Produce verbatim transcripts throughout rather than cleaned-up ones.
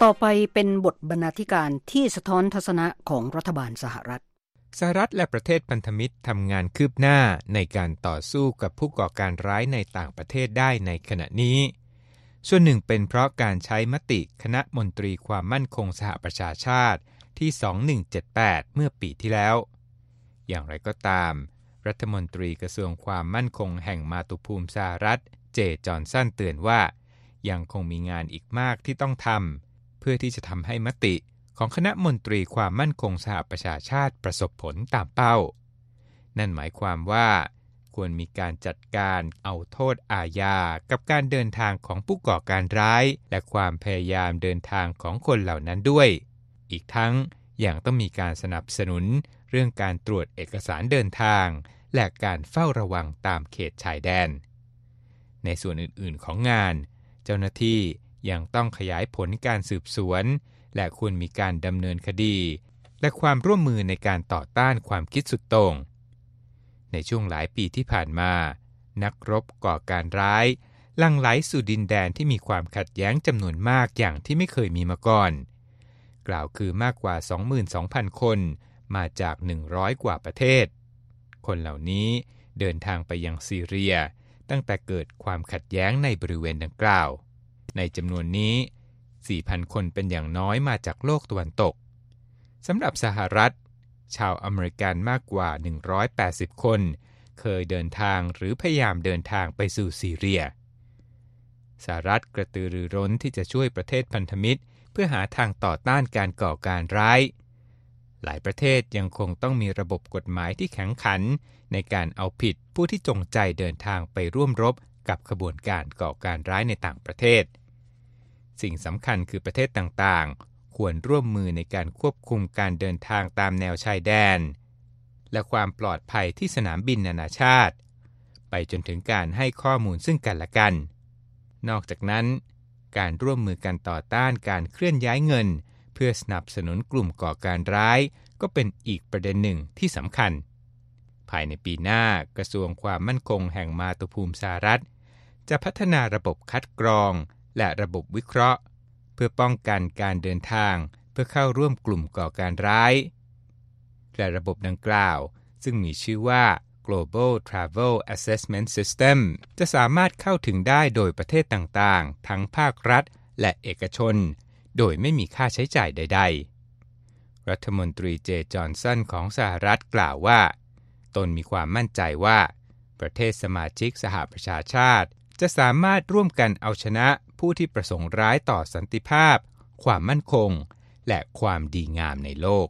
ต่อไปเป็นบทบรรณาธิการที่สะท้อนทัศนะของรัฐบาลสหรัฐสหรัฐและประเทศพันธมิตรทำงานคืบหน้าในการต่อสู้กับผู้ก่อการร้ายในต่างประเทศได้ในขณะนี้ส่วนหนึ่งเป็นเพราะการใช้มติคณะมนตรีความมั่นคงสหประชาชาติที่สองพันหนึ่งร้อยเจ็ดสิบแปดเมื่อปีที่แล้วอย่างไรก็ตามรัฐมนตรีกระทรวงความมั่นคงแห่งมาตุภูมิสหรัฐเจจอห์นสันเตือนว่ายังคงมีงานอีกมากที่ต้องทำเพื่อที่จะทำให้มติของคณะมนตรีความมั่นคงสหประชาชาติประสบผลตามเป้านั่นหมายความว่าควรมีการจัดการเอาโทษอาญากับการเดินทางของผู้ก่อการร้ายและความพยายามเดินทางของคนเหล่านั้นด้วยอีกทั้งยังต้องมีการสนับสนุนเรื่องการตรวจเอกสารเดินทางและการเฝ้าระวังตามเขตชายแดนในส่วนอื่นๆของงานเจ้าหน้าที่ยังต้องขยายผลการสืบสวนและควรมีการดำเนินคดีและความร่วมมือในการต่อต้านความคิดสุดโต่งในช่วงหลายปีที่ผ่านมานักรบก่อการร้ายหลั่งไหลสู่ดินแดนที่มีความขัดแย้งจำนวนมากอย่างที่ไม่เคยมีมาก่อนกล่าวคือมากกว่า สองหมื่นสองพัน คนมาจากหนึ่งร้อยกว่าประเทศคนเหล่านี้เดินทางไปยังซีเรียตั้งแต่เกิดความขัดแย้งในบริเวณดังกล่าวในจำนวนนี้ สี่พัน คนเป็นอย่างน้อยมาจากโลกตะวันตกสำหรับสหรัฐชาวอเมริกันมากกว่าหนึ่งร้อยแปดสิบคนเคยเดินทางหรือพยายามเดินทางไปสู่ซีเรียสหรัฐกระตือรือร้นที่จะช่วยประเทศพันธมิตรเพื่อหาทางต่อต้านการก่อการร้ายหลายประเทศยังคงต้องมีระบบกฎหมายที่แข็งขันในการเอาผิดผู้ที่จงใจเดินทางไปร่วมรบกับขบวนการก่อการร้ายในต่างประเทศสิ่งสำคัญคือประเทศต่างๆควรร่วมมือในการควบคุมการเดินทางตามแนวชายแดนและความปลอดภัยที่สนามบินนานาชาติไปจนถึงการให้ข้อมูลซึ่งกันและกันนอกจากนั้นการร่วมมือกันต่อต้านการเคลื่อนย้ายเงินเพื่อสนับสนุนกลุ่มก่อการร้ายก็เป็นอีกประเด็นหนึ่งที่สำคัญภายในปีหน้ากระทรวงความมั่นคงแห่งมาตุภูมิสหรัฐจะพัฒนาระบบคัดกรองและระบบวิเคราะห์เพื่อป้องกันการเดินทางเพื่อเข้าร่วมกลุ่มก่อการร้ายและระบบดังกล่าวซึ่งมีชื่อว่า Global Travel Assessment System จะสามารถเข้าถึงได้โดยประเทศต่างๆทั้งภาครัฐและเอกชนโดยไม่มีค่าใช้จ่ายใดๆรัฐมนตรีเจจอห์นสันของสหรัฐกล่าวว่าตนมีความมั่นใจว่าประเทศสมาชิกสหประชาชาติจะสามารถร่วมกันเอาชนะผู้ที่ประสงค์ร้ายต่อสันติภาพความมั่นคงและความดีงามในโลก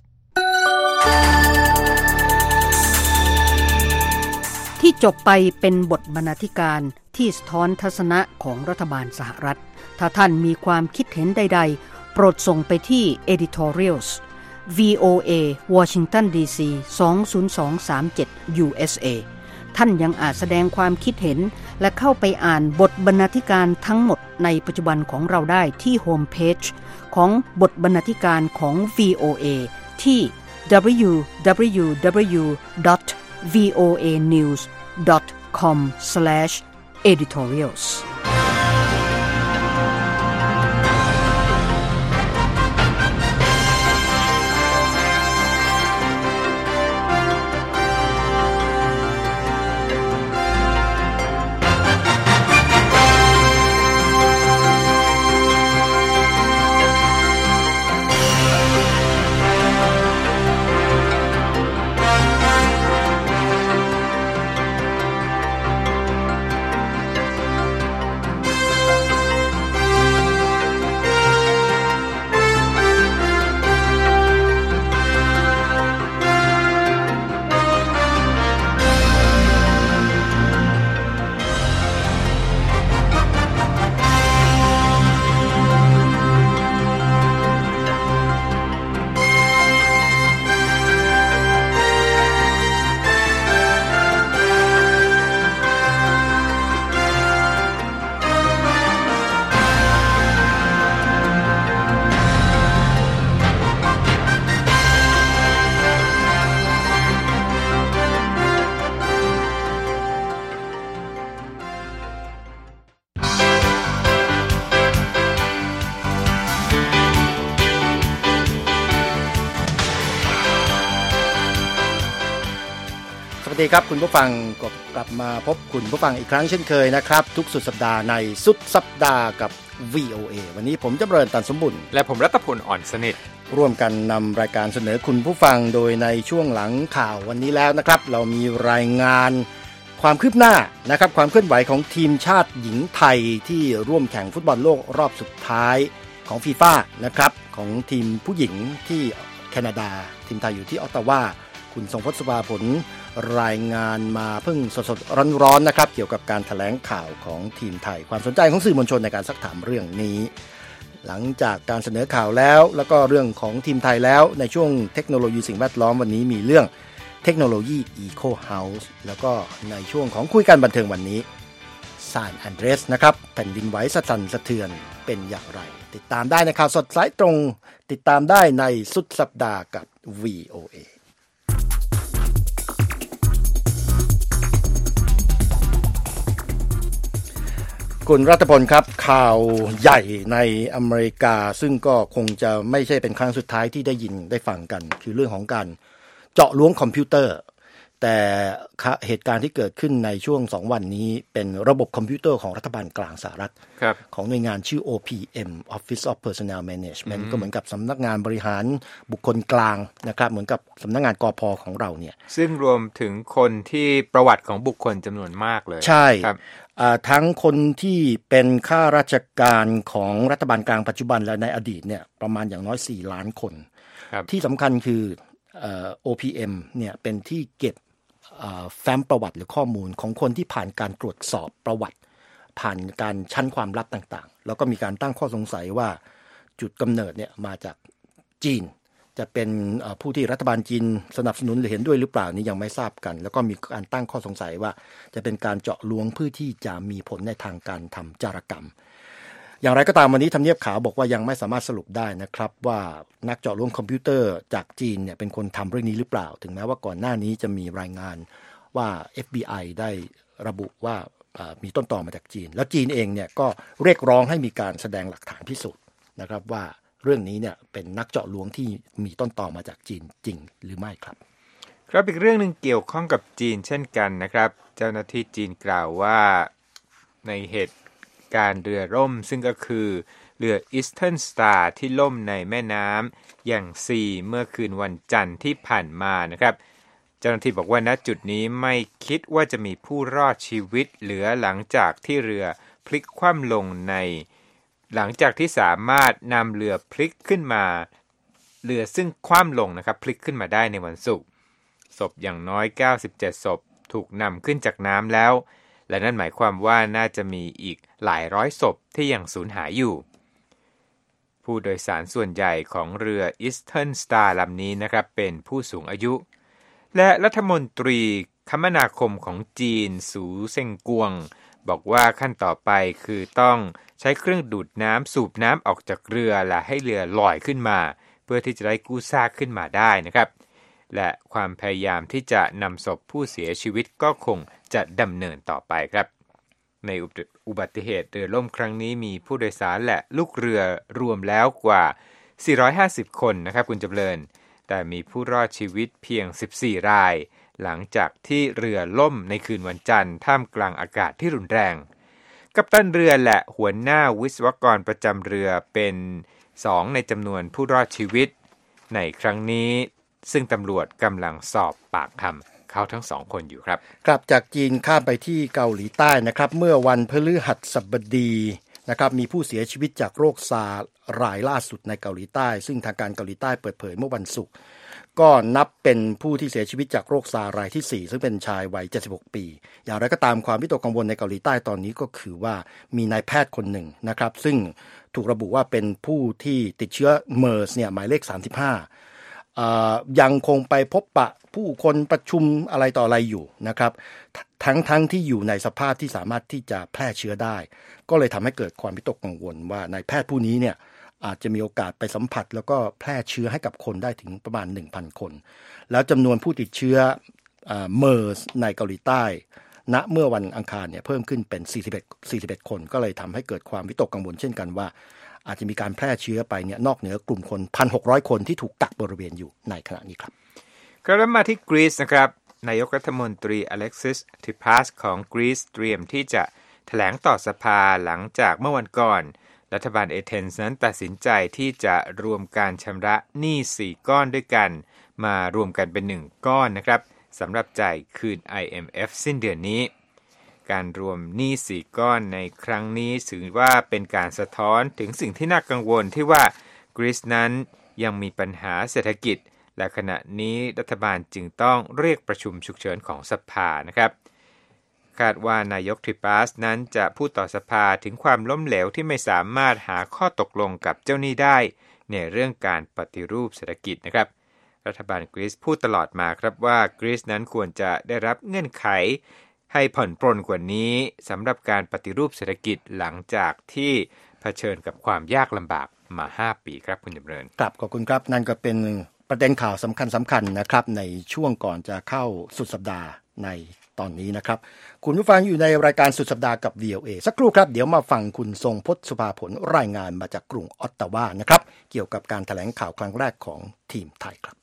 ที่จบไปเป็นบทบรรณาธิการที่สะท้อนทัศนะของรัฐบาลสหรัฐถ้าท่านมีความคิดเห็นใดๆโปรดส่งไปที่ editorials วี โอ เอ Washington ดี ซี สอง ศูนย์ สอง สาม เจ็ด ยู เอส เอ ท่านยังอาจแสดงความคิดเห็นและเข้าไปอ่านบทบรรณาธิการทั้งหมดในปัจจุบันของเราได้ที่โฮมเพจของบทบรรณาธิการของ วี โอ เอ ที่ ดับเบิลยู ดับเบิลยู ดับเบิลยู ดอท วี โอ เอ นิวส์ ดอท คอม สแลช เอดิทอเรียลส์วัสดีครับคุณผู้ฟังกลับมาพบคุณผู้ฟังอีกครั้งเช่นเคยนะครับทุกสุดสัปดาห์ในสุดสัปดาห์กับ วี โอ เอ วันนี้ผมจำเริญตันสมบุญและผมรัตพลอ่อนสนิทร่วมกันนำรายการเสนอคุณผู้ฟังโดยในช่วงหลังข่าววันนี้แล้วนะครับเรามีรายงานความคืบหน้านะครับความเคลื่อนไหวของทีมชาติหญิงไทยที่ร่วมแข่งฟุตบอลโลกรอบสุดท้ายของฟีฟ่านะครับของทีมผู้หญิงที่แคนาดาทีมไทยอยู่ที่ออตตาวาคุณทรงพจน์ สุภาผลรายงานมาเพิ่งสดๆร้อนๆนะครับเกี่ยวกับการแถลงข่าวของทีมไทยความสนใจของสื่อมวลชนในการซักถามเรื่องนี้หลังจากการเสนอข่าวแล้วแล้วก็เรื่องของทีมไทยแล้วในช่วงเทคโนโลยีสิ่งแวดล้อมวันนี้มีเรื่องเทคโนโลยีอีโคเฮาส์แล้วก็ในช่วงของคุยกันบันเทิงวันนี้ซานแอนเดรสนะครับแผ่นดินไหวสะสั่นสะเทือนเป็นอย่างไรติดตามได้ในข่าวสดสายตรงติดตามได้ในสุดสัปดาห์กับ วี โอ เอคุณรัตพลครับข่าวใหญ่ในอเมริกาซึ่งก็คงจะไม่ใช่เป็นครั้งสุดท้ายที่ได้ยินได้ฟังกันคือเรื่องของการเจาะล้วงคอมพิวเตอร์แต่เหตุการณ์ที่เกิดขึ้นในช่วงสองวันนี้เป็นระบบคอมพิวเตอร์ของรัฐบาลกลางสหรัฐของหน่วยงานชื่อ โอ พี เอ็ม Office of Personnel Management ก็เหมือนกับสำนักงานบริหารบุคคลกลางนะครับเหมือนกับสำนักงานกพ.ของเราเนี่ยซึ่งรวมถึงคนที่ประวัติของบุคคลจำนวนมากเลยใช่ทั้งคนที่เป็นข้าราชการของรัฐบาลกลางปัจจุบันและในอดีตเนี่ยประมาณอย่างน้อยสี่ล้านคนที่สำคัญคือ โอ พี เอ็ม เนี่ยเป็นที่เก็บแฟ้มประวัติหรือข้อมูลของคนที่ผ่านการตรวจสอบประวัติผ่านการชั้นความลับต่างๆแล้วก็มีการตั้งข้อสงสัยว่าจุดกำเนิดเนี่ยมาจากจีนจะเป็นผู้ที่รัฐบาลจีนสนับสนุนหรือเห็นด้วยหรือเปล่านี่ยังไม่ทราบกันแล้วก็มีการตั้งข้อสงสัยว่าจะเป็นการเจาะลวงเพื่อที่จะมีผลในทางการทำจารกรรมอย่างไรก็ตามวันนี้ทำเนียบขาวบอกว่ายังไม่สามารถสรุปได้นะครับว่านักเจาะล้วงคอมพิวเตอร์จากจีนเนี่ยเป็นคนทำเรื่องนี้หรือเปล่าถึงแม้ว่าก่อนหน้านี้จะมีรายงานว่า เอฟ บี ไอ ได้ระบุว่ามีต้นตอมาจากจีนแล้วจีนเองเนี่ยก็เรียกร้องให้มีการแสดงหลักฐานพิสูจน์นะครับว่าเรื่องนี้เนี่ยเป็นนักเจาะลวงที่มีต้นตอมาจากจีนจริงหรือไม่ครับครับอีกเรื่องนึงเกี่ยวข้องกับจีนเช่นกันนะครับเจ้าหน้าที่จีนกล่าวว่าในเหตุการเรือล่มซึ่งก็คือเรือ Eastern Star ที่ล่มในแม่น้ำอย่างซีเมื่อคืนวันจันทร์ที่ผ่านมานะครับเจ้าหน้าที่บอกว่าณจุดนี้ไม่คิดว่าจะมีผู้รอดชีวิตเหลือหลังจากที่เรือพลิกคว่ำลงในหลังจากที่สามารถนำเรือพลิกขึ้นมาเรือซึ่งคว่ำลงนะครับพลิกขึ้นมาได้ในวันศุกร์ศพอย่างน้อยเก้าสิบเจ็ดศพถูกนำขึ้นจากน้ำแล้วและนั่นหมายความว่าน่าจะมีอีกหลายร้อยศพที่ยังสูญหายอยู่ผู้โดยสารส่วนใหญ่ของเรือ Eastern Star ลำนี้นะครับเป็นผู้สูงอายุและรัฐมนตรีคมนาคมของจีนสูเซิงกวงบอกว่าขั้นต่อไปคือต้องใช้เครื่องดูดน้ำสูบน้ำออกจากเรือและให้เรือลอยขึ้นมาเพื่อที่จะได้กู้ซากขึ้นมาได้นะครับและความพยายามที่จะนำศพผู้เสียชีวิตก็คงจะดำเนินต่อไปครับในอุบัติเหตุเรือล่มครั้งนี้มีผู้โดยสารและลูกเรือรวมแล้วกว่าสี่ร้อยห้าสิบคนนะครับคุณจำเริญแต่มีผู้รอดชีวิตเพียงสิบสี่รายหลังจากที่เรือล่มในคืนวันจันทร์ท่ามกลางอากาศที่รุนแรงกัปตันเรือและหัวหน้าวิศวกรประจำเรือเป็นสองในจำนวนผู้รอดชีวิตในครั้งนี้ซึ่งตำรวจกำลังสอบปากคำเขาทั้งสองคนอยู่ครับกลับจากจีนข้ามไปที่เกาหลีใต้นะครับเมื่อวันพฤหัสบดีนะครับมีผู้เสียชีวิตจากโรคซาร์รายล่าสุดในเกาหลีใต้ซึ่งทางการเกาหลีใต้เปิดเผยเมื่อวันศุกร์ก็นับเป็นผู้ที่เสียชีวิตจากโรคซาร์รายที่สี่ซึ่งเป็นชายวัยเจ็ดสิบหกปีอย่างไรก็ตามความวิตกกังวลในเกาหลีใต้ตอนนี้ก็คือว่ามีนายแพทย์คนหนึ่งนะครับซึ่งถูกระบุว่าเป็นผู้ที่ติดเชื้อเมอร์สเนี่ยหมายเลขสามสิบห้ายังคงไปพบปะผู้คนประชุมอะไรต่ออะไรอยู่นะครับทั้งทั้งที่อยู่ในสภาพที่สามารถที่จะแพร่เชื้อได้ก็เลยทำให้เกิดความวิตกกังวลว่านายแพทย์ผู้นี้เนี่ยอาจจะมีโอกาสไปสัมผัสแล้วก็แพร่เชื้อให้กับคนได้ถึงประมาณ หนึ่งพัน คนแล้วจำนวนผู้ติดเชื้อเมอร์สในเกาหลีใต้ณเมื่อวันอังคารเนี่ยเพิ่มขึ้นเป็นสี่สิบเอ็ดคนก็เลยทำให้เกิดความวิตกกังวลเช่นกันว่าอาจจะมีการแพร่เชื้อไปเนี่ยนอกเหนือกลุ่มคน หนึ่งพันหกร้อย คนที่ถูกกักบริเวณอยู่ในขณะนี้ครับก็แล้วมาที่กรีซนะครับนายกรัฐมนตรีอเล็กซิส ทริพัสของกรีซเตรียมที่จะแถลงต่อสภาหลังจากเมื่อวันก่อนรัฐบาลเอเธนส์นั้นตัดสินใจที่จะรวมการชำระหนี้สี่ก้อนด้วยกันมารวมกันเป็นหนึ่งก้อนนะครับสำหรับจ่ายคืน ไอ เอ็ม เอฟ สิ้นเดือนนี้การรวมหนี้สี่ก้อนในครั้งนี้ถือว่าเป็นการสะท้อนถึงสิ่งที่น่ากังวลที่ว่ากรีซนั้นยังมีปัญหาเศรษฐกิจและขณะนี้รัฐบาลจึงต้องเรียกประชุมฉุกเฉินของสภานะครับคาดว่านายกทริปัสนั้นจะพูดต่อสภาถึงความล้มเหลวที่ไม่สามารถหาข้อตกลงกับเจ้าหนี้ได้ในเรื่องการปฏิรูปเศรษฐกิจนะครับรัฐบาลกรีซพูดตลอดมาครับว่ากรีซนั้นควรจะได้รับเงื่อนไขให้ผ่อนปรนกว่านี้สำหรับการปฏิรูปเศรษฐกิจหลังจากที่เผชิญกับความยากลำบากมาห้าปีครับคุณจำเริญครับขอบคุณครับนั่นก็เป็นประเด็นข่าวสำคัญสำคัญนะครับในช่วงก่อนจะเข้าสุดสัปดาห์ในตอนนี้นะครับคุณผู้ฟังอยู่ในรายการสุดสัปดาห์กับ วี โอ เอ สักครู่ครับเดี๋ยวมาฟังคุณทรงพจน์สุภาผลรายงานมาจากกรุงออตตาวานะครับเกี่ยวกับการแถลงข่าวครั้งแรกของทีมไทยครับ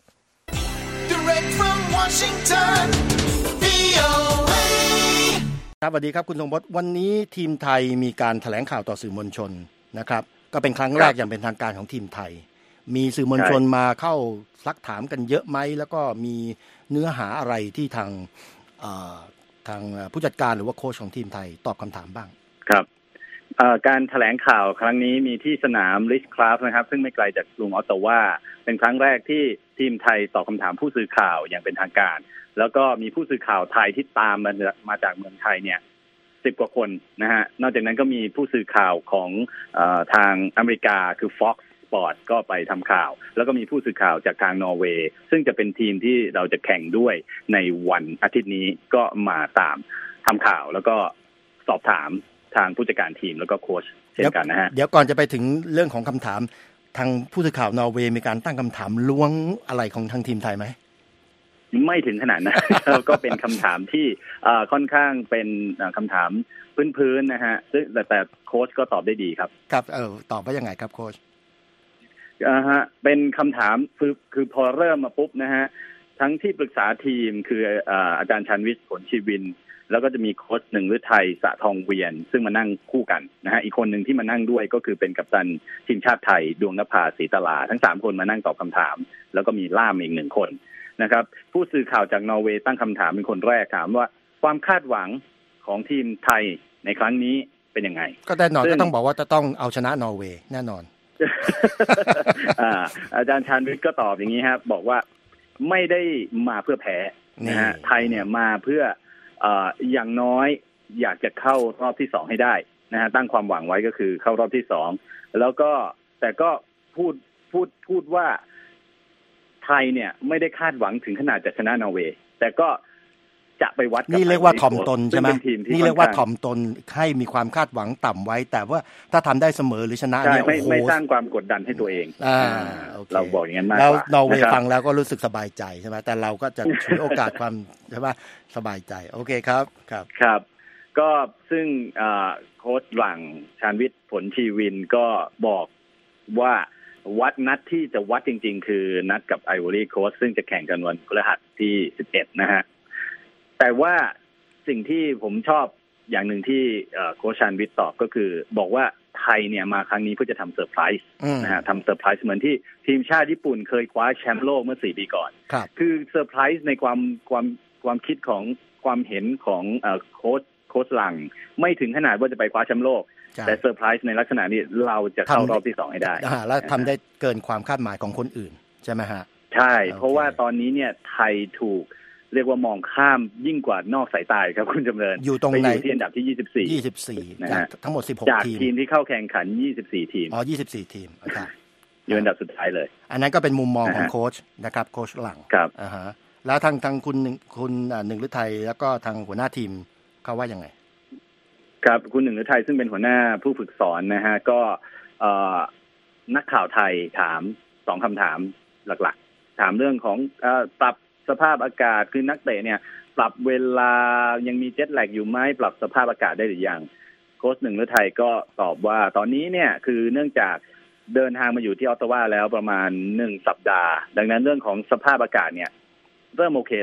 Direct from Washington วี โอ เอ ครับสวัสดีครับคุณทรงพจน์วันนี้ทีมไทยมีการแถลงข่าวต่อสื่อมวลชนนะครับก็เป็นครั้งแรกอย่างเป็นทางการของทีมไทยมีสื่อมวลชนมาเข้าซักถามกันเยอะไหมแล้วก็มีเนื้อหาอะไรที่ทางทางผู้จัดการหรือว่าโค้ชของทีมไทยตอบคำถามบ้างครับการแถลงข่าวครั้งนี้มีที่สนามริชคลาฟนะครับซึ่งไม่ไกลจากกรุงออตตาวาเป็นครั้งแรกที่ทีมไทยตอบคำถามผู้สื่อข่าวอย่างเป็นทางการแล้วก็มีผู้สื่อข่าวไทยที่ตามมามาจากเมืองไทยเนี่ยสิบกว่าคนนะฮะนอกจากนั้นก็มีผู้สื่อข่าวของเอ่อทางอเมริกาคือ Fox Sport ก็ไปทำข่าวแล้วก็มีผู้สื่อข่าวจากทางนอร์เวย์ซึ่งจะเป็นทีมที่เราจะแข่งด้วยในวันอาทิตย์นี้ก็มาตามทำข่าวแล้วก็สอบถามทางผู้จัดการทีมแล้วก็โค้ชเช่นกันนะฮะเดี๋ยวก่อนจะไปถึงเรื่องของคำถามทางผู้สื่อข่าวนอร์เวย์มีการตั้งคำถามล้วงอะไรของทางทีมไทยไหมไม่ถึงขนาดนั้น ก็เป็นคำถามที่ค่อนข้างเป็นคำถามพื้นๆนะฮะแต่แต่โค้ชก็ตอบได้ดีครับครับเออตอบว่ายังไงครับโค้ชอ่าฮะเป็นคำถามคือคือพอเริ่มมาปุ๊บนะฮะทั้งที่ปรึกษาทีมคืออาจารย์ชันวิทย์ผลชีวินแล้วก็จะมีโค้ชหนึ่งฤทัยสะทองเวียนซึ่งมานั่งคู่กันนะฮะอีกคนหนึ่งที่มานั่งด้วยก็คือเป็นกัปตันทีมชาติไทยดวงนภาศรีตลาทั้งสามคนมานั่งตอบคำถามแล้วก็มีล่ามอีกหนึ่งคนนะครับผู้สื่อข่าวจากนอร์เวย์ตั้งคำถามเป็นคนแรกถามว่าความคาดหวังของทีมไทยในครั้งนี้เป็นยังไงก็แน่นอนก็ต้องบอกว่าจะต้องเอาชนะนอร์เวย์แน่นอนอ่าอาจารย์ชาญวิทย์ก็ตอบอย่างนี้ครับบอกว่าไม่ได้มาเพื่อแพ้นะฮะไทยเนี่ยมาเพื่อเอ่ออย่างน้อยอยากจะเข้ารอบที่สองให้ได้นะฮะตั้งความหวังไว้ก็คือเข้ารอบที่สองแล้วก็แต่ก็พูดพูดพูดว่าไทยเนี่ยไม่ได้คาดหวังถึงขนาดจะชนะนอร์เวย์แต่ก็จะไปวัดนี่เรียกว่าถ่อมตนใช่ไหมนี่เรียกว่าถ่อมตนให้มีความคาดหวังต่ำไว้แต่ว่าถ้าทำได้เสมอหรือชนะเนี่ยโอ้โหไม่สร้างความกดดันให้ตัวเองอ่าเราบอกอย่างนั้นมากกว่าแล้วนอร์เวย์ฟังแล้วก็รู้สึกสบายใจใช่ไหมแต่เราก็จะฉวยโอกาสความใช่ไหมสบายใจโอเคครับครับครับก็ซึ่งโค้ชหลังชาญวิทย์ผลชีวินก็บอกว่าวัดนัดที่จะวัดจริงๆคือนัดกับไอวอรี่โคสต์ซึ่งจะแข่งกันวันพฤหัสที่สิบเอ็ดนะฮะแต่ว่าสิ่งที่ผมชอบอย่างหนึ่งที่โค้ชชาญวิทย์ตอบก็คือบอกว่าไทยเนี่ยมาครั้งนี้เพื่อจะทำเซอร์ไพรส์นะฮะทำเซอร์ไพรส์เหมือนที่ทีมชาติญี่ปุ่นเคยคว้าแชมป์โลกเมื่อสี่ปีก่อนคือเซอร์ไพรส์ในความความความคิดของความเห็นของโค้ชโค้ชหลังไม่ถึงขนาดว่าจะไปคว้าแชมป์โลกแต่เซอร์ไพรส์ในลักษณะนี้เราจะเข้ารอบที่สองให้ได้แล้วทำได้เกินความคาดหมายของคนอื่นใช่ไหมฮะใช่เพราะว่าตอนนี้เนี่ยไทยถูกเรียกว่ามองข้ามยิ่งกว่านอกสายตาครับคุณจำเริญอยู่ตรงไหนอยู่ที่อันดับที่ยี่สิบสี่ยี่สิบสี่จากทั้งหมดสิบหกทีมจากทีมที่เข้าแข่งขันยี่สิบสี่ทีมอ๋อยี่สิบสี่ทีมครับอยู่อันดับสุดท้ายเลยอันนั้นก็เป็นมุมมองของโค้ชนะครับโค้ชหลังครับอ่าฮะแล้วทางทางคุณคุณหนึ่งฤทัยแล้วก็ทางหัวหน้าทีมเขาว่ายังไงครับคุณหนึ่งฤทัยซึ่งเป็นหัวหน้าผู้ฝึกสอนนะฮะก็นักข่าวไทยถามสองคำถามหลักๆถามเรื่องของปรับสภาพอากาศคือนักเตะเนี่ยปรับเวลายังมีเจ็ตแลกอยู่ไหมปรับสภาพอากาศได้หรือยังโค้ชหนึ่งฤทัยก็ตอบว่าตอนนี้เนี่ยคือเนื่องจากเดินทางมาอยู่ที่ออตตาวาแล้วประมาณหนึ่งสัปดาห์ดังนั้นเรื่องของสภาพอากาศเนี่ยเริ่มโอเคแล้ว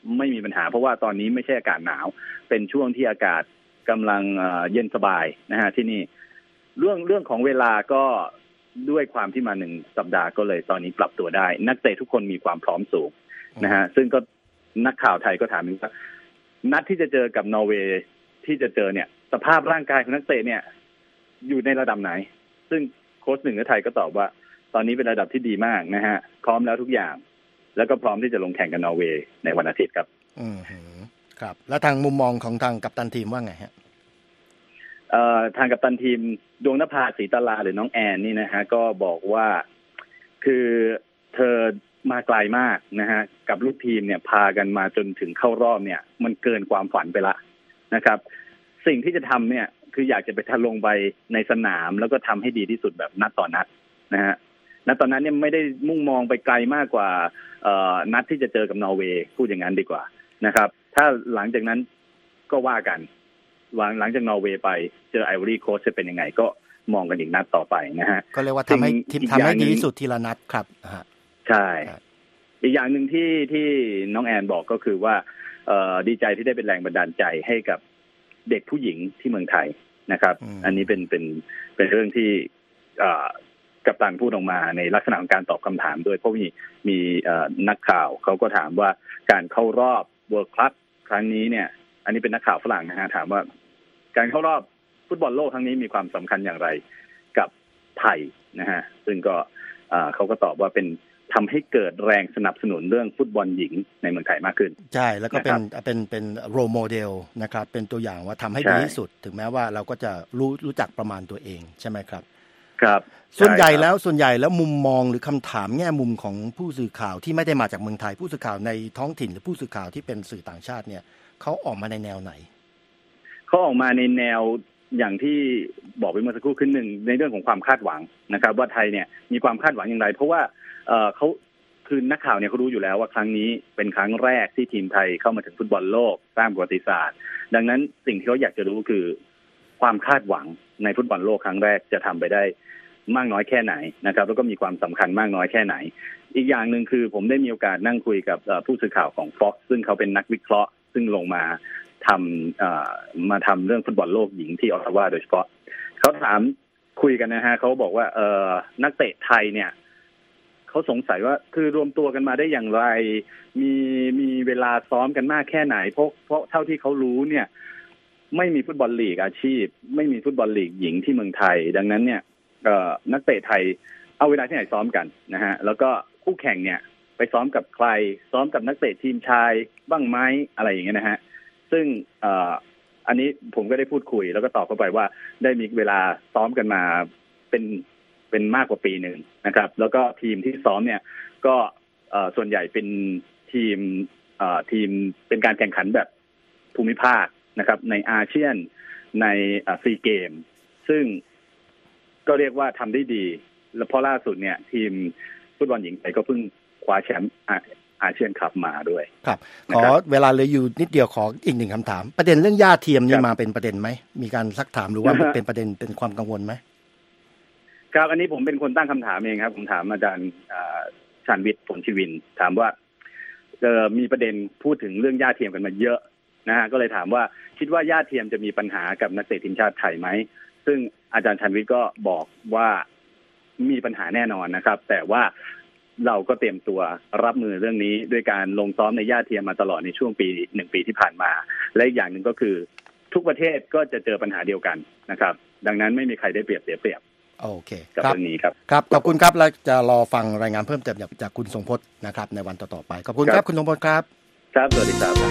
ไม่มีปัญหาเพราะว่าตอนนี้ไม่ใช่อากาศหนาวเป็นช่วงที่อากาศกำลังเย็นสบายนะฮะที่นี่เรื่องเรื่องของเวลาก็ด้วยความที่มาหนึ่งสัปดาห์ก็เลยตอนนี้ปรับตัวได้นักเตะทุกคนมีความพร้อมสูงนะฮะซึ่งก็นักข่าวไทยก็ถามว่านัดที่จะเจอกับนอร์เวย์ที่จะเจอเนี่ยสภาพร่างกายของนักเตะเนี่ยอยู่ในระดับไหนซึ่งโค้ชหนึ่งของไทยก็ตอบว่าตอนนี้เป็นระดับที่ดีมากนะฮะพร้อมแล้วทุกอย่างแล้วก็พร้อมที่จะลงแข่งกับนอร์เวย์ในวันอาทิตย์ครับอืมครับแล้วทางมุมมองของทางกัปตันทีมว่าไงฮะเอ่อทางกัปตันทีมดวงนภาศรีตลาหรือน้องแอนนี่นะฮะก็บอกว่าคือเธอมาไกลมากนะฮะกับลูกทีมเนี่ยพากันมาจนถึงเข้ารอบเนี่ยมันเกินความฝันไปละนะครับสิ่งที่จะทำเนี่ยคืออยากจะไปทะลงไปในสนามแล้วก็ทำให้ดีที่สุดแบบนัดต่อนัดนะฮะณตอนนั้นเนี่ยไม่ได้มุ่งมองไปไกลมากกว่าเอ่อนัดที่จะเจอกับนอร์เวย์พูดอย่างนั้นดีกว่านะครับถ้าหลังจากนั้นก็ว่ากันหลังหลังจากนอร์เวย์ไปเจอไอวอรี่โคสต์จะเป็นยังไงก็มองกันอีกนัดต่อไปนะฮะก็เรียกว่าทำให้ทีมทำให้ดีที่สุดทีละนัดครับใช่อีกอย่างหนึ่งที่ที่น้องแอนบอกก็คือว่าเอ่อดีใจที่ได้เป็นแรงบันดาลใจให้กับเด็กผู้หญิงที่เมืองไทยนะครับอันนี้เป็นเป็นเป็นเรื่องที่เอ่อกัปตันพูดออกมาในลักษณะของการตอบคำถามด้วยเพราะมีมีนักข่าวเขาก็ถามว่าการเข้ารอบ World Cup ครั้งนี้เนี่ยอันนี้เป็นนักข่าวฝรั่งนะฮะถามว่าการเข้ารอบฟุตบอลโลกครั้งนี้มีความสำคัญอย่างไรกับไทยนะฮะซึ่งก็เขาก็ตอบว่าเป็นทำให้เกิดแรงสนับสนุนเรื่องฟุตบอลหญิงในเมืองไทยมากขึ้นใช่แล้วก็เป็นเป็นเป็นโรลโมเดลนะครับเป็นตัวอย่างว่าทำให้ดีที่สุดถึงแม้ว่าเราก็จะรู้รู้จักประมาณตัวเองใช่ไหมครับครับส่วนใหญ่แล้วส่วนใหญ่แล้วมุมมองหรือคำถามแง่มุมของผู้สื่อข่าวที่ไม่ได้มาจากเมืองไทยผู้สื่อข่าวในท้องถิ่นหรือผู้สื่อข่าวที่เป็นสื่อต่างชาติเนี่ยเขาออกมาในแนวไหนเขาออกมาในแนวอย่างที่บอกไปเมื่อสักครู่ขึ้นหนึ่งในเรื่องของความคาดหวังนะครับว่าไทยเนี่ยมีความคาดหวังอย่างไรเพราะว่าเอ่อเขาคือนักข่าวเนี่ยเขารู้อยู่แล้วว่าครั้งนี้เป็นครั้งแรกที่ทีมไทยเข้ามาถึงฟุตบอลโลกสร้างประวัติศาสตร์ดังนั้นสิ่งที่เขาอยากจะรู้คือความคาดหวังในฟุตบอลโลกครั้งแรกจะทำไปได้มากน้อยแค่ไหนนะครับแล้วก็มีความสำคัญมากน้อยแค่ไหนอีกอย่างหนึ่งคือผมได้มีโอกาสนั่งคุยกับผู้สื่อข่าวของ Fox ซึ่งเขาเป็นนักวิเคราะห์ซึ่งลงมาทำมาทำเรื่องฟุตบอลโลกหญิงที่ออตตาวาโดยเฉพาะเขาถามคุยกันนะฮะเขาบอกว่าเออนักเตะไทยเนี่ยเขาสงสัยว่าคือรวมตัวกันมาได้อย่างไรมีมีเวลาซ้อมกันมากแค่ไหนเพราะเพราะเท่าที่เขารู้เนี่ยไม่มีฟุตบอลลีกอาชีพไม่มีฟุตบอลลีกหญิงที่เมืองไทยดังนั้นเนี่ยนักเตะไทยเอาเวลาที่ไหนซ้อมกันนะฮะแล้วก็คู่แข่งเนี่ยไปซ้อมกับใครซ้อมกับนักเตะทีมชายบ้างไหมอะไรอย่างเงี้ยนะฮะซึ่งอันนี้ผมก็ได้พูดคุยแล้วก็ตอบเข้าไปว่าได้มีเวลาซ้อมกันมาเป็นเป็นมากกว่าปีหนึ่งนะครับแล้วก็ทีมที่ซ้อมเนี่ยก็ส่วนใหญ่เป็นทีมทีมเป็นการแข่งขันแบบภูมิภาคนะครับในอาเซียนในซีเกมซึ่งก็เรียกว่าทำได้ดีแล้วเพราะล่าสุดเนี่ยทีมฟุตบอลหญิงไทยก็เพิ่งคว้าแชมป์อาเซียนคัพมาด้วยครับขอเวลาเหลืออยู่นิดเดียวขออีกหนึ่งคำถามประเด็นเรื่องย่าเทียมนี่มาเป็นประเด็นไหมมีการซักถามหรือว่าเป็นประเด็นเป็นความกังวลไหมครับอันนี้ผมเป็นคนตั้งคำถามเองครับผมถามอาจารย์ชาญวิทย์ผลชีวินถามว่าเออมีประเด็นพูดถึงเรื่องย่าเทียมกันมาเยอะนะฮะก็เลยถามว่าคิดว่าย่าเทียมจะมีปัญหากับนักเตะทีมชาติไทยไหมซึ่งอาจารย์ชาญวิทย์ก็บอกว่ามีปัญหาแน่นอนนะครับแต่ว่าเราก็เตรียมตัวรับมือเรื่องนี้ด้วยการลงซ้อมในย่าเทียมมาตลอดในช่วงปีหนึ่งปีที่ผ่านมาและอีกอย่างหนึ่งก็คือทุกประเทศก็จะเจอปัญหาเดียวกันนะครับดังนั้นไม่มีใครได้เปรียบเสียเปรียบโอเคกับเรื่องนี้ครับครับขอบคุณครับแล้วจะรอฟังรายงานเพิ่มเติมจากคุณทรงพจน์นะครับในวันต่อๆไปขอบคุณครับคุณทรงพจน์ครับครับสวัสดีครับ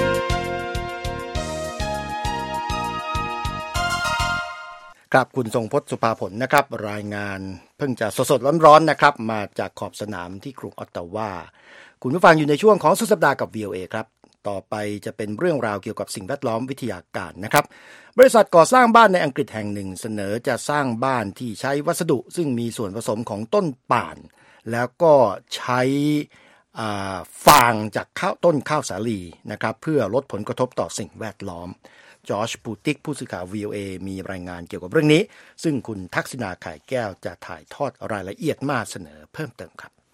ครับคุณทรงพจน์สุภาผลนะครับรายงานเพิ่งจะสดๆร้อนๆนะครับมาจากขอบสนามที่กรุงออตตาวาคุณผู้ฟังอยู่ในช่วงของสุดสัปดาห์กับ วี โอ เอ ครับต่อไปจะเป็นเรื่องราวเกี่ยวกับสิ่งแวดล้อมวิทยาการนะครับบริษัทก่อสร้างบ้านในอังกฤษแห่งหนึ่งเสนอจะสร้างบ้านที่ใช้วัสดุซึ่งมีส่วนผสมของต้นป่านแล้วก็ใช้ฟางจากข้าวต้นข้าวสาลีนะครับเพื่อลดผลกระทบต่อสิ่งแวดล้อมจอร์จปูติกผู้สื่อข่าว วี โอ เอ มีรายงานเกี่ยวกับเรื่องนี้ซึ่งคุณทักษิณาไข่แก้วจะถ่ายทอดรายละเอียดมาเสนอเพิ่มเติมครับ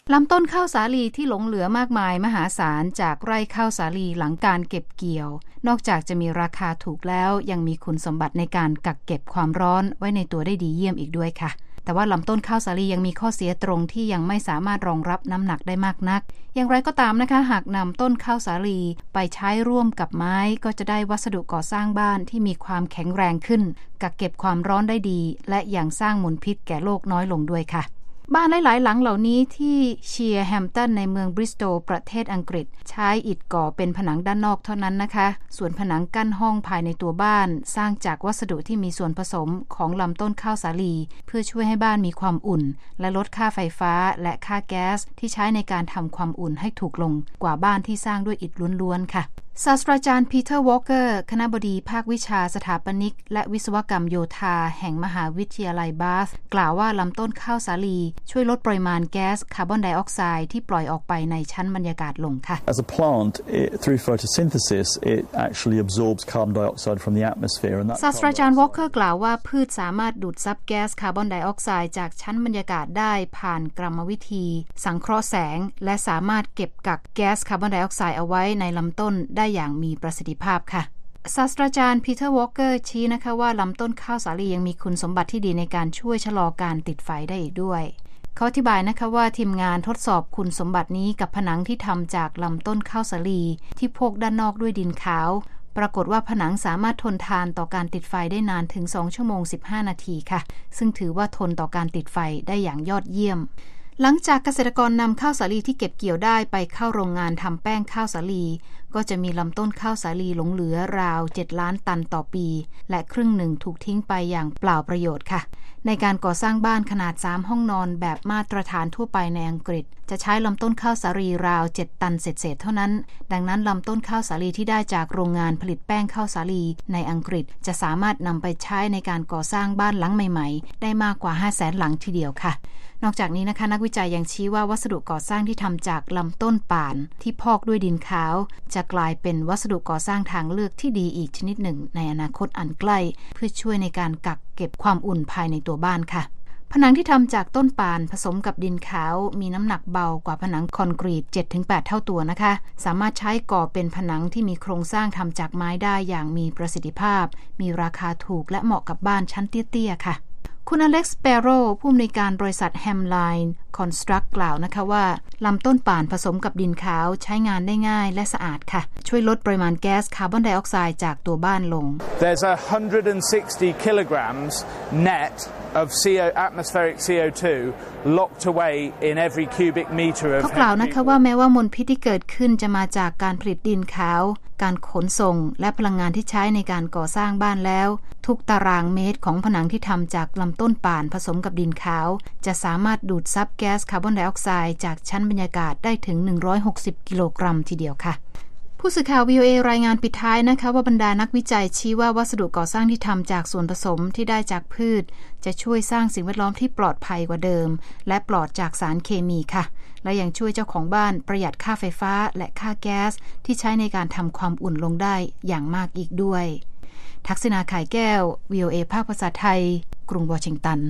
ลำต้นข้าวสาลีที่หลงเหลือมากมายมหาศาลจากไร่ข้าวสาลีหลังการเก็บเกี่ยวนอกจากจะมีราคาถูกแล้วยังมีคุณสมบัติในการกักเก็บความร้อนไว้ในตัวได้ดีเยี่ยมอีกด้วยค่ะแต่ว่าลำต้นข้าวสาลียังมีข้อเสียตรงที่ยังไม่สามารถรองรับน้ำหนักได้มากนักอย่างไรก็ตามนะคะหากนำต้นข้าวสาลีไปใช้ร่วมกับไม้ก็จะได้วัสดุก่อสร้างบ้านที่มีความแข็งแรงขึ้นกักเก็บความร้อนได้ดีและยังสร้างมลพิษแก่โลกน้อยลงด้วยค่ะบ้านหลายๆหลังเหล่านี้ที่เชียร์แฮมป์ตันในเมืองบริสโตลประเทศอังกฤษใช้อิฐก่อเป็นผนังด้านนอกเท่านั้นนะคะส่วนผนังกั้นห้องภายในตัวบ้านสร้างจากวัสดุที่มีส่วนผสมของลำต้นข้าวสาลีเพื่อช่วยให้บ้านมีความอุ่นและลดค่าไฟฟ้าและค่าแก๊สที่ใช้ในการทำความอุ่นให้ถูกลงกว่าบ้านที่สร้างด้วยอิฐล้วนๆค่ะศาสตราจารย์ปีเตอร์วอลเกอร์คณบดีภาควิชาสถาปนิกและวิศวกรรมโยธาแห่งมหาวิทยาลัยบาธกล่าวว่าลำต้นข้าวสาลีช่วยลดปริมาณแก๊สคาร์บอนไดออกไซด์ที่ปล่อยออกไปในชั้นบรรยากาศลงค่ะ As a plant, it, through photosynthesis, it actually absorbs carbon dioxide from the atmosphere. And that ศาสตราจารย์วอลเกอร์กล่าวว่าพืชสามารถดูดซับแก๊สคาร์บอนไดออกไซด์จากชั้นบรรยากาศได้ผ่านกรรมวิธีสังเคราะห์แสงและสามารถเก็บกักแก๊สคาร์บอนไดออกไซด์เอาไว้ในลำต้นได้อย่างมีประสิทธิภาพค่ะศาสตราจารย์ปีเตอร์วอลเกอร์ชี้นะคะว่าลำต้นข้าวสาลียังมีคุณสมบัติที่ดีในการช่วยชะลอการติดไฟได้อีกด้วยเขาอธิบายนะคะว่าทีมงานทดสอบคุณสมบัตินี้กับผนังที่ทำจากลำต้นข้าวสาลีที่โพกด้านนอกด้วยดินขาวปรากฏว่าผนังสามารถทนทานต่อการติดไฟได้นานถึงสองชั่วโมงสิบห้านาทีค่ะซึ่งถือว่าทนต่อการติดไฟได้อย่างยอดเยี่ยมหลังจากเกษตรกรนำข้าวสาลีที่เก็บเกี่ยวได้ไปเข้าโรงงานทำแป้งข้าวสาลีก็จะมีลำต้นข้าวสาลีหลงเหลือราวเจ็ดล้านตันต่อปีและครึ่งหนึ่งถูกทิ้งไปอย่างเปล่าประโยชน์ค่ะในการก่อสร้างบ้านขนาดสามห้องนอนแบบมาตรฐานทั่วไปในอังกฤษจะใช้ลำต้นข้าวสาลีราวเจ็ดตันเศษๆเท่านั้นดังนั้นลำต้นข้าวสาลีที่ได้จากโรงงานผลิตแป้งข้าวสาลีในอังกฤษจะสามารถนำไปใช้ในการก่อสร้างบ้านหลังใหม่ๆได้มากกว่า ห้าแสน หลังทีเดียวค่ะนอกจากนี้นะคะนักวิจัยยังชี้ว่าวัสดุก่อสร้างที่ทำจากลำต้นป่านที่พอกด้วยดินขาวจะกลายเป็นวัสดุก่อสร้างทางเลือกที่ดีอีกชนิดหนึ่งในอนาคตอันใกล้เพื่อช่วยในการกักเก็บความอุ่นภายในตัวบ้านค่ะผนังที่ทำจากต้นป่านผสมกับดินขาวมีน้ำหนักเบากว่าผนังคอนกรีต เจ็ดถึงแปด เท่าตัวนะคะสามารถใช้ก่อเป็นผนังที่มีโครงสร้างทำจากไม้ได้อย่างมีประสิทธิภาพมีราคาถูกและเหมาะกับบ้านชั้นเตี้ยๆค่ะคุณอเล็กซ์เปโร่ผู้อำนวยการบริษัท Hemline Construct กล่าวนะคะว่าลำต้นป่านผสมกับดินขาวใช้งานได้ง่ายและสะอาดค่ะช่วยลดปริมาณแก๊สคาร์บอนไดออกไซด์จากตัวบ้านลง There's one hundred sixty kilograms net of C O atmospheric ซี โอ ทู locked away in every cubic meter of เขากล่าวนะคะว่าแม้ว่ามลพิษที่เกิดขึ้นจะมาจากการผลิตดินขาวการขนส่งและพลังงานที่ใช้ในการก่อสร้างบ้านแล้วทุกตารางเมตรของผนังที่ทำจากลำต้นป่านผสมกับดินขาวจะสามารถดูดซับแก๊สคาร์บอนไดออกไซด์จากชั้นบรรยากาศได้ถึงหนึ่งร้อยหกสิบกิโลกรัมทีเดียวค่ะผู้สื่อข่าว วี โอ เอ รายงานปิดท้ายนะคะว่าบรรดานักวิจัยชี้ว่าวัสดุก่อสร้างที่ทำจากส่วนผสมที่ได้จากพืชจะช่วยสร้างสิ่งแวดล้อมที่ปลอดภัยกว่าเดิมและปลอดจากสารเคมีค่ะและยังช่วยเจ้าของบ้านประหยัดค่าไฟฟ้าและค่าแก๊สที่ใช้ในการทำความอุ่นลงได้อย่างมากอีกด้วยทักษิณาข่ายแก้ว วี โอ เอ ภาคภาษาไทยกรุงวอชิงตัน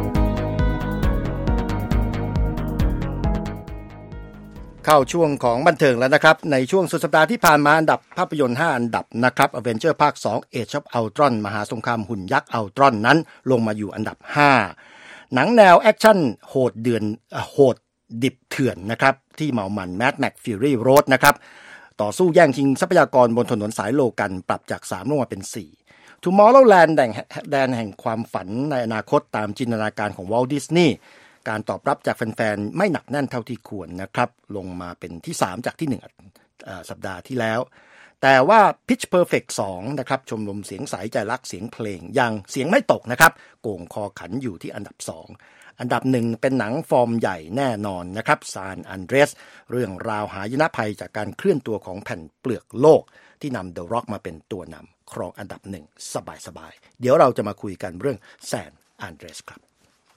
เข้าช่วงของบันเทิงแล้วนะครับในช่วงสุดสัปดาห์ที่ผ่านมาอันดับภาพยนตร์ห้าอันดับนะครับ Avenger ภาคสอง Age of Ultron มหาสงครามหุ่นยักษ์ Ultron นั้นลงมาอยู่อันดับห้าหนังแนวแอคชั่นโหดเดือนโหดดิบเถื่อนนะครับที่เมามัน Mad Max Fury Road นะครับต่อสู้แย่งชิงทรัพยากรบนถนนสายโลกันปรับจากสามลงมาเป็นสี่ Tomorrowland แดนแห่งความฝันในอนาคตตามจินตนาการของ Walt Disneyการตอบรับจากแฟนๆไม่หนักแน่นเท่าที่ควรนะครับลงมาเป็นที่สามจากที่หนึ่งสัปดาห์ที่แล้วแต่ว่า Pitch Perfect สองนะครับชมรมเสียงใสใจรักเสียงเพลงยังเสียงไม่ตกนะครับโก่งคอขันอยู่ที่อันดับสองอันดับหนึ่งเป็นหนังฟอร์มใหญ่แน่นอนนะครับซานอันเดรสเรื่องราวหายนะภัยจากการเคลื่อนตัวของแผ่นเปลือกโลกที่นำ The Rock มาเป็นตัวนำครองอันดับหนึ่งสบายๆเดี๋ยวเราจะมาคุยกันเรื่องซานอันเดรสครับ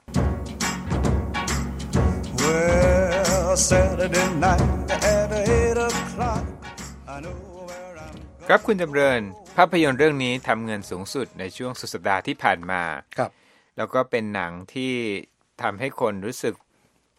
Well, Saturday night at eight o'clock, I know where I'm going. ครับคุณจำเริญภาพยนตร์เรื่องนี้ทำเงินสูงสุดในช่วงสุดสัปดาห์ที่ผ่านมาครับแล้วก็เป็นหนังที่ทำให้คนรู้สึก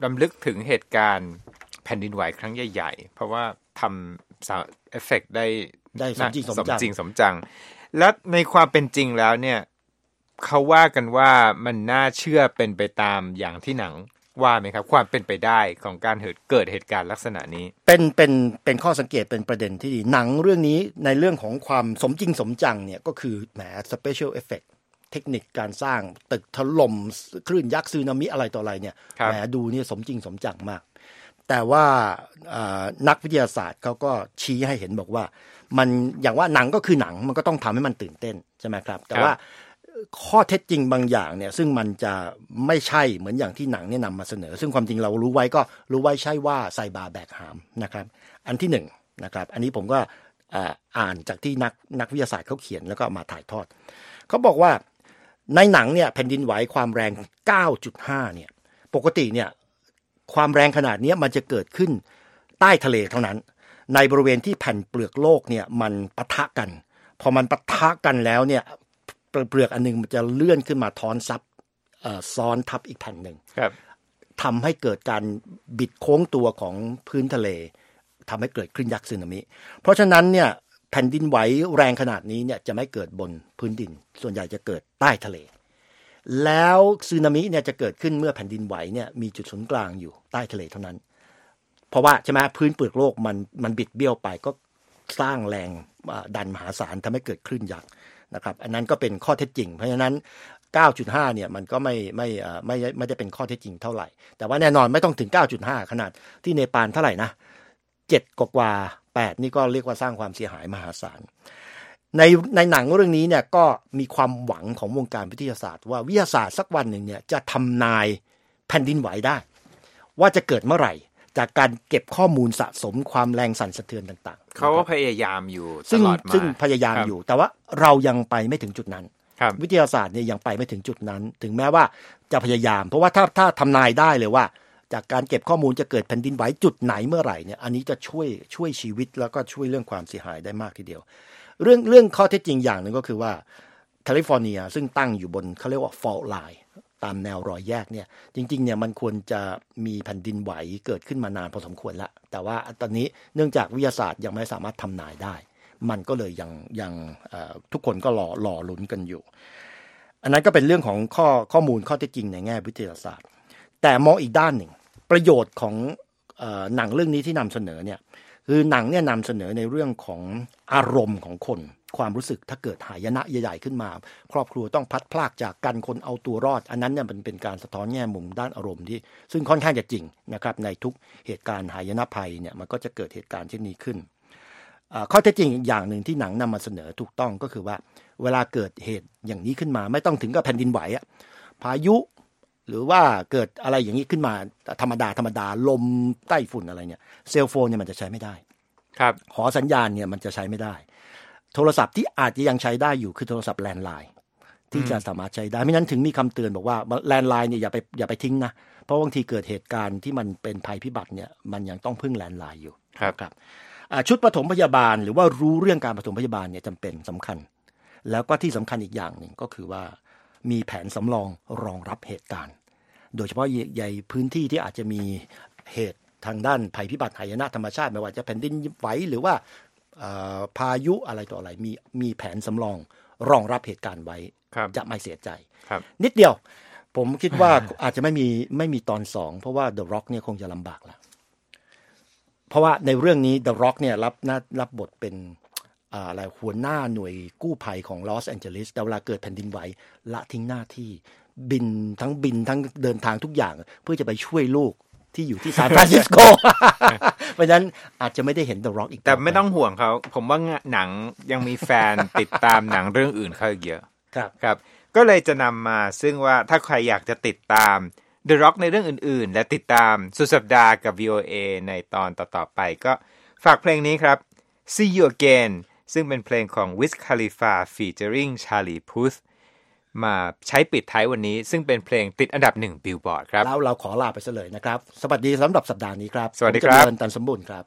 รำลึกถึงเหตุการณ์แผ่นดินไหวครั้งใหญ่ๆเพราะว่าทำเอฟเฟกต์ได้ได้สมจริงสมจังสมจริงสมจังและในความเป็นจริงแล้วเนี่ยเขาว่ากันว่ามันน่าเชื่อเป็นไปตามอย่างที่หนังว่าไหมครับความเป็นไปได้ของการเกิดเหตุการณ์ลักษณะนี้เป็นเป็นเป็นข้อสังเกตเป็นประเด็นที่ดีหนังเรื่องนี้ในเรื่องของความสมจริงสมจังเนี่ยก็คือแหม special effect เทคนิคการสร้างตึกถล่มคลื่นยักษ์สึนามิอะไรต่ออะไรเนี่ยแหมดูนี่สมจริงสมจังมากแต่ว่านักวิทยาศาสตร์เขาก็ชี้ให้เห็นบอกว่ามันอย่างว่าหนังก็คือหนังมันก็ต้องทำให้มันตื่นเต้นใช่ไหมครับแต่ว่าข้อเท็จจริงบางอย่างเนี่ยซึ่งมันจะไม่ใช่เหมือนอย่างที่หนังเนี่ยนำมาเสนอซึ่งความจริงเรารู้ไว้ก็รู้ไว้ใช่ว่าใส่บาแบกหามนะครับอันที่หนึ่งนะครับอันนี้ผมก็อ่านจากที่นักนักวิทยาศาสตร์เขาเขียนแล้วก็มาถ่ายทอดเขาบอกว่าในหนังเนี่ยแผ่นดินไหวความแรง เก้าจุดห้า เนี่ยปกติเนี่ยความแรงขนาดนี้มันจะเกิดขึ้นใต้ทะเลเท่านั้นในบริเวณที่แผ่นเปลือกโลกเนี่ยมันปะทะกันพอมันปะทะกันแล้วเนี่ยเปลือกอันนึงมันจะเลื่อนขึ้นมาท้อนซับซ้อนทับอีกแผ่นหนึ่งทำให้เกิดการบิดโค้งตัวของพื้นทะเลทำให้เกิดคลื่นยักษ์สึนามิเพราะฉะนั้นเนี่ยแผ่นดินไหวแรงขนาดนี้เนี่ยจะไม่เกิดบนพื้นดินส่วนใหญ่จะเกิดใต้ทะเลแล้วสึนามิเนี่ยจะเกิดขึ้นเมื่อแผ่นดินไหวเนี่ยมีจุดศูนย์กลางอยู่ใต้ทะเลเท่านั้นเพราะว่าใช่ไหมพื้นเปลือกโลกมันมันบิดเบี้ยวไปก็สร้างแรงดันมหาศาลทำให้เกิดคลื่นยักษ์นะครับอันนั้นก็เป็นข้อเท็จจริงเพราะฉะนั้น เก้าจุดห้า เนี่ยมันก็ไม่ไม่ไม่ไม่ได้เป็นข้อเท็จจริงเท่าไหร่แต่ว่าแน่นอนไม่ต้องถึง เก้าจุดห้า ขนาดที่เนปาลเท่าไหร่นะเจ็ดกว่าแปดนี่ก็เรียกว่าสร้างความเสียหายมหาศาลในในหนังเรื่องนี้เนี่ยก็มีความหวังของวงการวิทยาศาสตร์ว่าวิทยาศาสตร์สักวันหนึ่งเนี่ยจะทำนายแผ่นดินไหวได้ว่าจะเกิดเมื่อไหร่จากการเก็บข้อมูลสะสมความแรงสั่นสะเทือนต่างๆเขาก็พยายามอยู่ตลอดมาซึ่งพยายามอยู่แต่ว่าเรายังไปไม่ถึงจุดนั้นวิทยาศาสตร์เนี่ยยังไปไม่ถึงจุดนั้นถึงแม้ว่าจะพยายามเพราะว่าถ้าถ้าทำนายได้เลยว่าจากการเก็บข้อมูลจะเกิดแผ่นดินไหวจุดไหนเมื่อไหร่เนี่ยอันนี้จะช่วยช่วยชีวิตแล้วก็ช่วยเรื่องความเสียหายได้มากทีเดียวเรื่องเรื่องข้อเท็จจริงอย่างหนึ่งก็คือว่าแคลิฟอร์เนียซึ่งตั้งอยู่บนเขาเรียกว่า fault line ตามแนวรอยแยกเนี่ยจริงๆเนี่ยมันควรจะมีแผ่นดินไหวเกิดขึ้นมานานพอสมควรแล้วแต่ว่าตอนนี้เนื่องจากวิทยาศาสตร์ยังไม่สามารถทำนายได้มันก็เลยยังยังทุกคนก็รอรอลุ้นกันอยู่อันนั้นก็เป็นเรื่องของข้อข้อมูลข้อเท็จจริงในแง่วิทยาศาสตร์แต่มองอีกด้านหนึ่งประโยชน์ของหนังเรื่องนี้ที่นำเสนอเนี่ยคือหนังเนี่ยนำเสนอในเรื่องของอารมณ์ของคนความรู้สึกถ้าเกิดหายนะใหญ่ๆขึ้นมาครอบครัวต้องพัดพลากจากกันคนเอาตัวรอดอันนั้นเนี่ยมันเป็นการสะท้อนแง่มุมด้านอารมณ์ที่ซึ่งค่อนข้างจะจริงนะครับในทุกเหตุการณ์หายนะภัยเนี่ยมันก็จะเกิดเหตุการณ์เช่นนี้ขึ้นข้อเท็จจริงอย่างหนึ่งที่หนังนำมาเสนอถูกต้องก็คือว่าเวลาเกิดเหตุอย่างนี้ขึ้นมาไม่ต้องถึงกับแผ่นดินไหวอะพายุหรือว่าเกิดอะไรอย่างนี้ขึ้นมาธรรมดาธรรมดาลมใต้ฝุ่นอะไรเนี่ยเซลโฟนเนี่ยมันจะใช้ไม่ได้ครับหอสัญญาณเนี่ยมันจะใช้ไม่ได้โทรศัพท์ที่อาจจะยังใช้ได้อยู่คือโทรศัพท์แลนด์ไลน์ที่จะสามารถใช้ได้ไม่นั้นถึงมีคำเตือนบอกว่าแลนด์ไลน์เนี่ยอย่าไปอย่าไปทิ้งนะเพราะบางทีเกิดเหตุการณ์ที่มันเป็นภัยพิบัติเนี่ยมันยังต้องพึ่งแลนด์ไลน์อยู่ครับครับชุดปฐมพยาบาลหรือว่ารู้เรื่องการปฐมพยาบาลเนี่ยจำเป็นสำคัญแล้วก็ที่สำคัญอีกอย่างหนึ่งก็คือว่ามีแผนสำรองรองรับเหตุการณ์โดยเฉพาะใหญ่พื้นที่ที่อาจจะมีเหตุทางด้านภัยพิบัติหายนะธรรมชาติไม่ว่าจะแผ่นดินไหวหรือว่าพายุอะไรต่ออะไรมีมีแผนสำรองรองรับเหตุการณ์ไว้จะไม่เสียใจนิดเดียวผมคิดว่าอาจจะไม่มีไม่มีตอนสองเพราะว่า The Rock เนี่ยคงจะลำบากแล้วเพราะว่าในเรื่องนี้ The Rock เนี่ยรับรับบทเป็นอะไรหัวหน้าหน่วยกู้ภัยของลอสแอนเจลิสแต่เวลาเกิดแผ่นดินไหวละทิ้งหน้าที่บินทั้งบินทั้งเดินทางทุกอย่างเพื่อจะไปช่วยลูกที่อยู่ที่ซานฟรานซิสโก เพราะฉะนั้นอาจจะไม่ได้เห็น The Rock อีกแต่ไม่ต้องห่วงเขาผมว่าหนังยังมีแฟน ติดตามหนังเรื่องอื่นเขาอีกเยอะครับครับก็เลยจะนำมาซึ่งว่าถ้าใครอยากจะติดตาม The Rock ในเรื่องอื่นๆและติดตามสุดสัปดาห์กับ วี โอ เอ ในตอนต่อๆไปก็ฝากเพลงนี้ครับ See You Again ซึ่งเป็นเพลงของ Wiz Khalifa featuring Charlie Puth มาใช้ปิดท้ายวันนี้ซึ่งเป็นเพลงติดอันดับหนึ่ง Billboard ครับแล้วเราขอลาไปซะเลยนะครับสวัสดีสำหรับสัปดาห์นี้ครับสวัสดีครับเจริญตันสมบูรณ์ครับ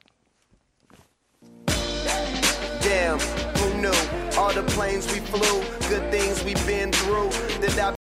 Damn, who knew all the planes we flew good things we've been through that I